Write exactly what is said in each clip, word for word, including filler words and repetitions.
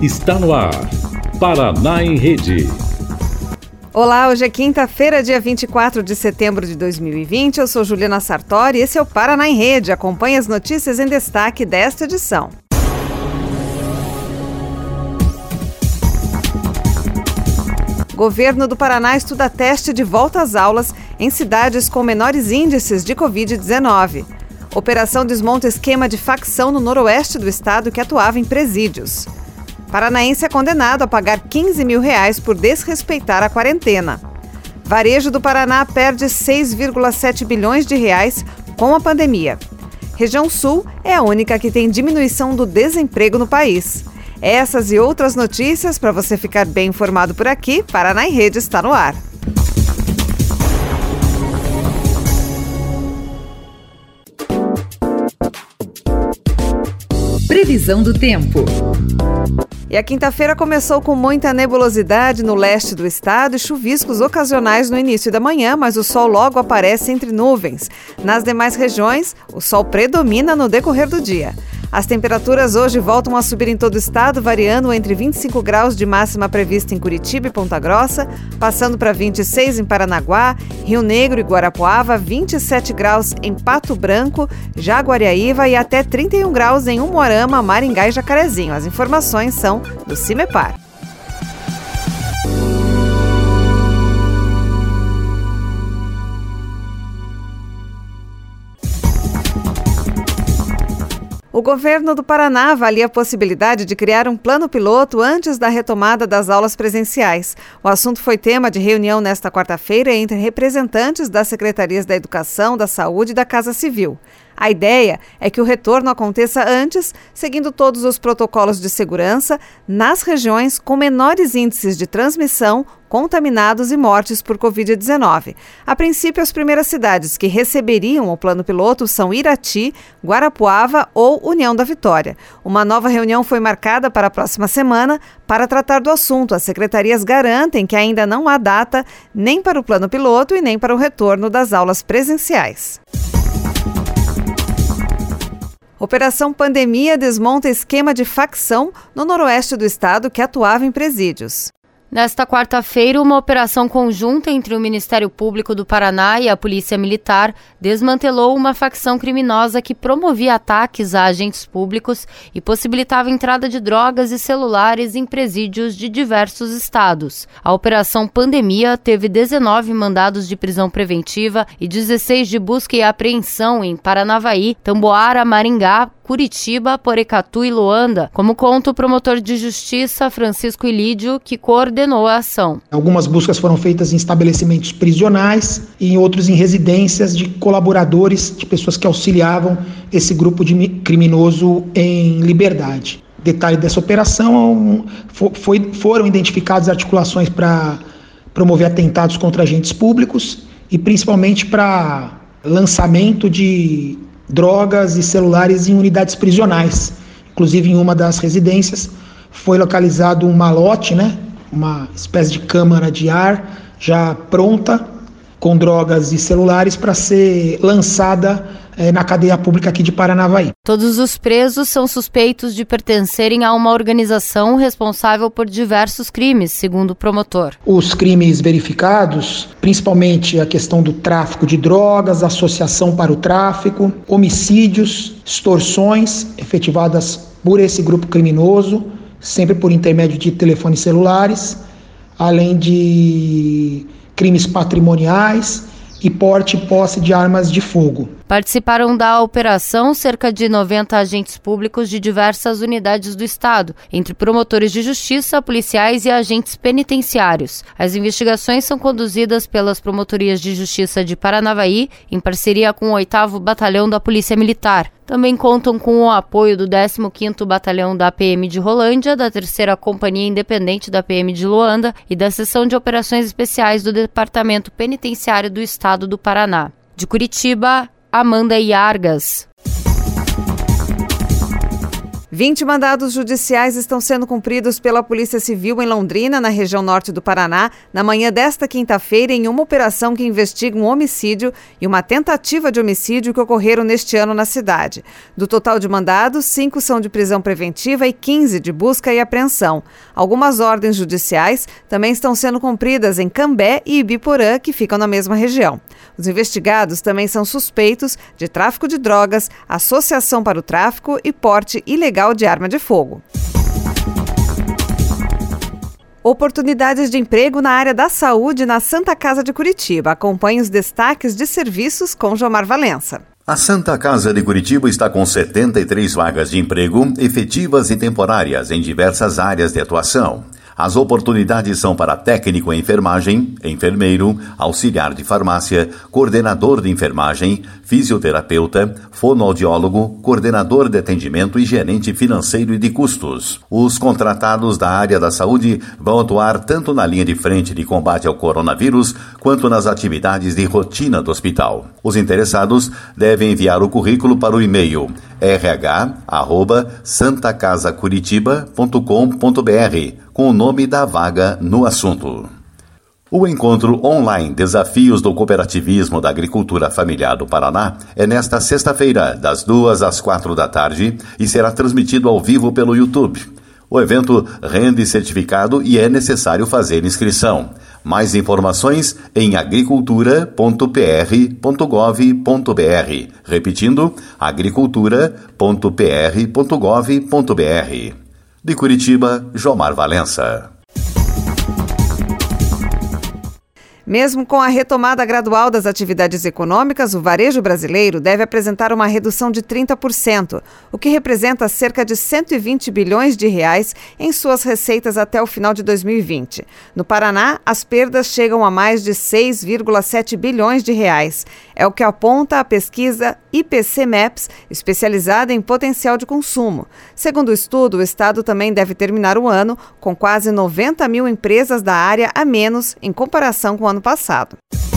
Está no ar, Paraná em Rede. Olá, hoje é quinta-feira, dia vinte e quatro de setembro de dois mil e vinte. Eu sou Juliana Sartori e esse é o Paraná em Rede. Acompanhe as notícias em destaque desta edição. Governo do Paraná estuda teste de volta às aulas em cidades com menores índices de covid dezenove. Operação desmonta esquema de facção no noroeste do estado que atuava em presídios. Paranaense é condenado a pagar quinze mil reais por desrespeitar a quarentena. Varejo do Paraná perde seis vírgula sete bilhões de reais com a pandemia. Região Sul é a única que tem diminuição do desemprego no país. Essas e outras notícias para você ficar bem informado por aqui. Paraná em Rede está no ar. Previsão do tempo. E a quinta-feira começou com muita nebulosidade no leste do estado e chuviscos ocasionais no início da manhã, mas o sol logo aparece entre nuvens. Nas demais regiões, o sol predomina no decorrer do dia. As temperaturas hoje voltam a subir em todo o estado, variando entre vinte e cinco graus de máxima prevista em Curitiba e Ponta Grossa, passando para vinte e seis em Paranaguá, Rio Negro e Guarapuava, vinte e sete graus em Pato Branco, Jaguariaíva e até trinta e um graus em Umuarama, Maringá e Jacarezinho. As informações são do Cimepar. O governo do Paraná avalia a possibilidade de criar um plano piloto antes da retomada das aulas presenciais. O assunto foi tema de reunião nesta quarta-feira entre representantes das Secretarias da Educação, da Saúde e da Casa Civil. A ideia é que o retorno aconteça antes, seguindo todos os protocolos de segurança, nas regiões com menores índices de transmissão, contaminados e mortes por covid dezenove. A princípio, as primeiras cidades que receberiam o plano piloto são Irati, Guarapuava ou União da Vitória. Uma nova reunião foi marcada para a próxima semana para tratar do assunto. As secretarias garantem que ainda não há data nem para o plano piloto e nem para o retorno das aulas presenciais. Operação Pandemia desmonta esquema de facção no noroeste do estado que atuava em presídios. Nesta quarta-feira, uma operação conjunta entre o Ministério Público do Paraná e a Polícia Militar desmantelou uma facção criminosa que promovia ataques a agentes públicos e possibilitava a entrada de drogas e celulares em presídios de diversos estados. A Operação Pandemia teve dezenove mandados de prisão preventiva e dezesseis de busca e apreensão em Paranavaí, Tamboara, Maringá, Curitiba, Porecatu e Luanda, como conta o promotor de justiça Francisco Ilídio, que coordenou a ação. Algumas buscas foram feitas em estabelecimentos prisionais e em outros em residências de colaboradores, de pessoas que auxiliavam esse grupo de criminoso em liberdade. Detalhe dessa operação, foi, foram identificadas articulações para promover atentados contra agentes públicos e principalmente para lançamento de drogas e celulares em unidades prisionais. Inclusive, em uma das residências foi localizado um malote, né? Uma espécie de câmara de ar já pronta, com drogas e celulares para ser lançada eh, na cadeia pública aqui de Paranavaí. Todos os presos são suspeitos de pertencerem a uma organização responsável por diversos crimes, segundo o promotor. Os crimes verificados, principalmente a questão do tráfico de drogas, associação para o tráfico, homicídios, extorsões efetivadas por esse grupo criminoso, sempre por intermédio de telefones celulares, além de crimes patrimoniais e porte e posse de armas de fogo. Participaram da operação cerca de noventa agentes públicos de diversas unidades do estado, entre promotores de justiça, policiais e agentes penitenciários. As investigações são conduzidas pelas promotorias de justiça de Paranavaí, em parceria com o oitavo Batalhão da Polícia Militar. Também contam com o apoio do décimo quinto Batalhão da P M de Rolândia, da terceira Companhia Independente da P M de Luanda e da Seção de Operações Especiais do Departamento Penitenciário do Estado do Paraná. De Curitiba, Amanda Iargas. vinte mandados judiciais estão sendo cumpridos pela Polícia Civil em Londrina, na região norte do Paraná, na manhã desta quinta-feira, em uma operação que investiga um homicídio e uma tentativa de homicídio que ocorreram neste ano na cidade. Do total de mandados, cinco são de prisão preventiva e quinze de busca e apreensão. Algumas ordens judiciais também estão sendo cumpridas em Cambé e Ibiporã, que ficam na mesma região. Os investigados também são suspeitos de tráfico de drogas, associação para o tráfico e porte ilegal de arma de fogo. Oportunidades de emprego na área da saúde na Santa Casa de Curitiba. Acompanhe os destaques de serviços com Jomar Valença. A Santa Casa de Curitiba está com setenta e três vagas de emprego, efetivas e temporárias, em diversas áreas de atuação. As oportunidades são para técnico em enfermagem, enfermeiro, auxiliar de farmácia, coordenador de enfermagem, fisioterapeuta, fonoaudiólogo, coordenador de atendimento e gerente financeiro e de custos. Os contratados da área da saúde vão atuar tanto na linha de frente de combate ao coronavírus, quanto nas atividades de rotina do hospital. Os interessados devem enviar o currículo para o e-mail r h arroba santa casa curitiba ponto com ponto b r com o nome da vaga no assunto. O encontro online Desafios do Cooperativismo da Agricultura Familiar do Paraná é nesta sexta-feira, das duas às quatro da tarde, e será transmitido ao vivo pelo YouTube. O evento rende certificado e é necessário fazer inscrição. Mais informações em agricultura ponto p r ponto gov ponto b r. Repetindo, agricultura ponto p r ponto gov ponto b r. De Curitiba, Jomar Valença. Mesmo com a retomada gradual das atividades econômicas, o varejo brasileiro deve apresentar uma redução de trinta por cento, o que representa cerca de cento e vinte bilhões de reais em suas receitas até o final de dois mil e vinte. No Paraná, as perdas chegam a mais de seis vírgula sete bilhões de reais. É o que aponta a pesquisa I P C Maps, especializada em potencial de consumo. Segundo o estudo, o Estado também deve terminar o ano com quase noventa mil empresas da área a menos em comparação com o ano passado.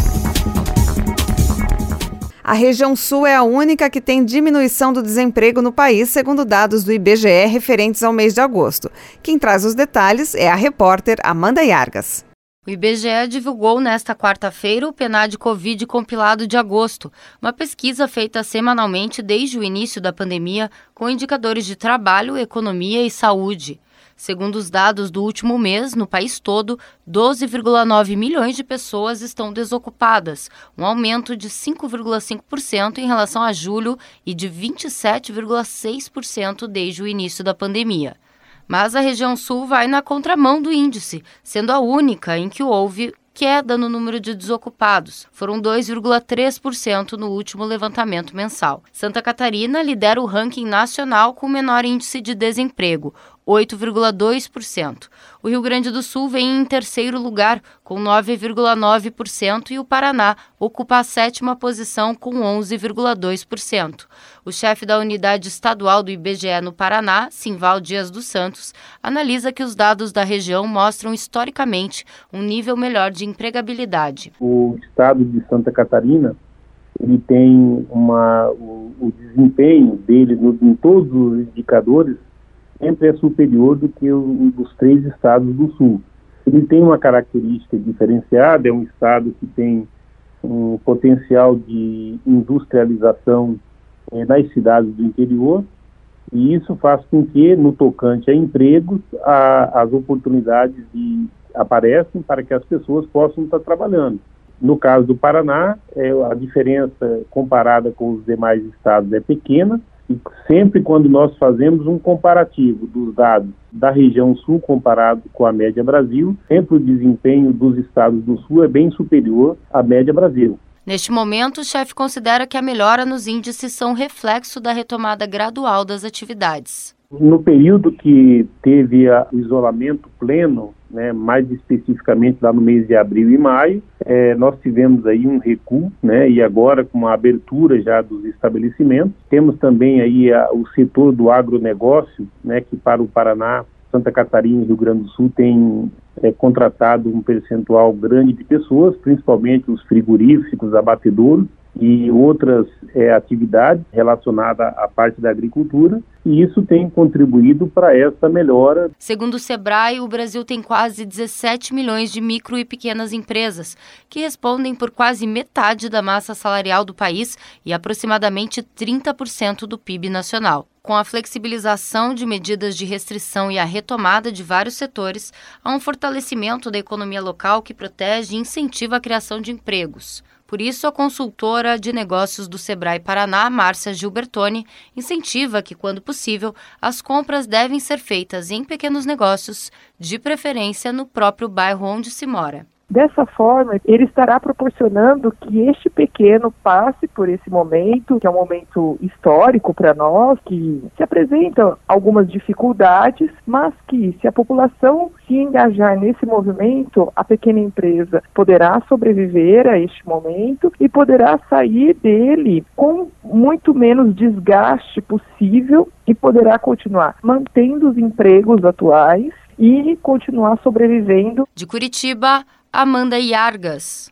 A região sul é a única que tem diminuição do desemprego no país, segundo dados do I B G E referentes ao mês de agosto. Quem traz os detalhes é a repórter Amanda Yargas. O I B G E divulgou nesta quarta-feira o PNAD Covid compilado de agosto, uma pesquisa feita semanalmente desde o início da pandemia com indicadores de trabalho, economia e saúde. Segundo os dados do último mês, no país todo, doze vírgula nove milhões de pessoas estão desocupadas, um aumento de cinco vírgula cinco por cento em relação a julho e de vinte e sete vírgula seis por cento desde o início da pandemia. Mas a região sul vai na contramão do índice, sendo a única em que houve queda no número de desocupados. Foram dois vírgula três por cento no último levantamento mensal. Santa Catarina lidera o ranking nacional com o menor índice de desemprego, oito vírgula dois por cento. O Rio Grande do Sul vem em terceiro lugar, com nove vírgula nove por cento, e o Paraná ocupa a sétima posição, com onze vírgula dois por cento. O chefe da unidade estadual do I B G E no Paraná, Simval Dias dos Santos, analisa que os dados da região mostram historicamente um nível melhor de empregabilidade. O estado de Santa Catarina, ele tem uma, o, o desempenho dele no, em todos os indicadores sempre é superior do que o dos três estados do sul. Ele tem uma característica diferenciada, é um estado que tem um potencial de industrialização eh, nas cidades do interior, e isso faz com que, no tocante a empregos, a, as oportunidades de, aparecem para que as pessoas possam estar trabalhando. No caso do Paraná, é, a diferença comparada com os demais estados é pequena, e sempre quando nós fazemos um comparativo dos dados da região sul comparado com a média Brasil, sempre o desempenho dos estados do sul é bem superior à média Brasil. Neste momento, o chefe considera que a melhora nos índices são reflexo da retomada gradual das atividades. No período que teve a, o isolamento pleno, né, mais especificamente lá no mês de abril e maio, é, nós tivemos aí um recuo, né, e agora com a abertura já dos estabelecimentos. Temos também aí a, o setor do agronegócio, né, que para o Paraná, Santa Catarina e Rio Grande do Sul tem é, contratado um percentual grande de pessoas, principalmente os frigoríficos, abatedouros, e outras é, atividades relacionadas à parte da agricultura, e isso tem contribuído para essa melhora. Segundo o Sebrae, o Brasil tem quase dezessete milhões de micro e pequenas empresas, que respondem por quase metade da massa salarial do país e aproximadamente trinta por cento do P I B nacional. Com a flexibilização de medidas de restrição e a retomada de vários setores, há um fortalecimento da economia local que protege e incentiva a criação de empregos. Por isso, a consultora de negócios do Sebrae Paraná, Márcia Gilbertoni, incentiva que, quando possível, as compras devem ser feitas em pequenos negócios, de preferência no próprio bairro onde se mora. Dessa forma, ele estará proporcionando que este pequeno passe por esse momento, que é um momento histórico para nós, que se apresentam algumas dificuldades, mas que, se a população se engajar nesse movimento, a pequena empresa poderá sobreviver a este momento e poderá sair dele com muito menos desgaste possível e poderá continuar mantendo os empregos atuais e continuar sobrevivendo. De Curitiba, Amanda Iargas.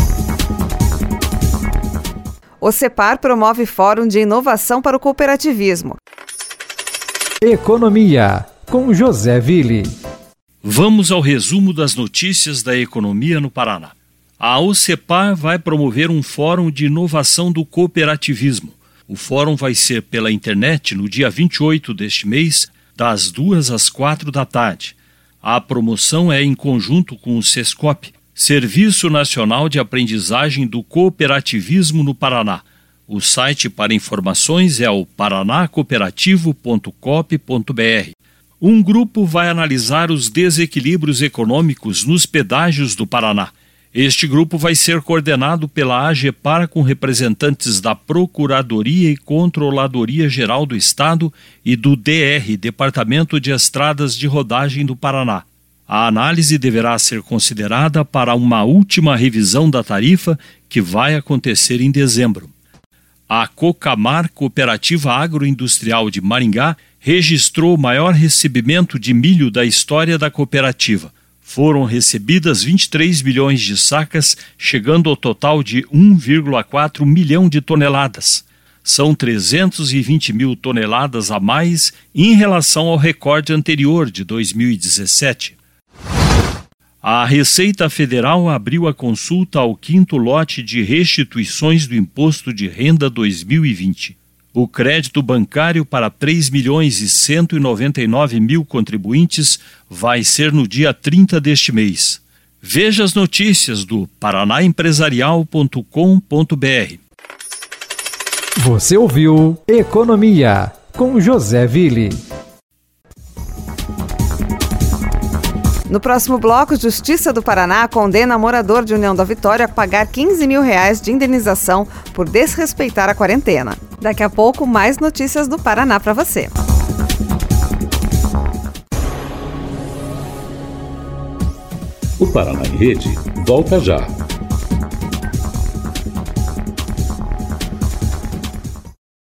O Cepar promove Fórum de Inovação para o Cooperativismo. Economia, com José Ville. Vamos ao resumo das notícias da economia no Paraná. A OCEPAR vai promover um Fórum de Inovação do Cooperativismo. O fórum vai ser pela internet no dia vinte e oito deste mês, das duas às quatro da tarde. A promoção é em conjunto com o SESCOP, Serviço Nacional de Aprendizagem do Cooperativismo no Paraná. O site para informações é o paraná cooperativo ponto coop ponto br. Um grupo vai analisar os desequilíbrios econômicos nos pedágios do Paraná. Este grupo vai ser coordenado pela AGEPAR com representantes da Procuradoria e Controladoria Geral do Estado e do D R, Departamento de Estradas de Rodagem do Paraná. A análise deverá ser considerada para uma última revisão da tarifa que vai acontecer em dezembro. A Cocamar, Cooperativa Agroindustrial de Maringá, registrou o maior recebimento de milho da história da cooperativa. Foram recebidas vinte e três milhões de sacas, chegando ao total de um vírgula quatro milhão de toneladas. São trezentos e vinte mil toneladas a mais em relação ao recorde anterior de dois mil e dezessete. A Receita Federal abriu a consulta ao quinto lote de restituições do Imposto de Renda dois mil e vinte. O crédito bancário para três milhões e cento e noventa e nove mil contribuintes vai ser no dia trinta deste mês. Veja as notícias do paraná empresarial ponto com ponto br. Você ouviu Economia, com José Ville. No próximo bloco, Justiça do Paraná condena morador de União da Vitória a pagar quinze mil reais de indenização por desrespeitar a quarentena. Daqui a pouco, mais notícias do Paraná para você. O Paraná em Rede volta já.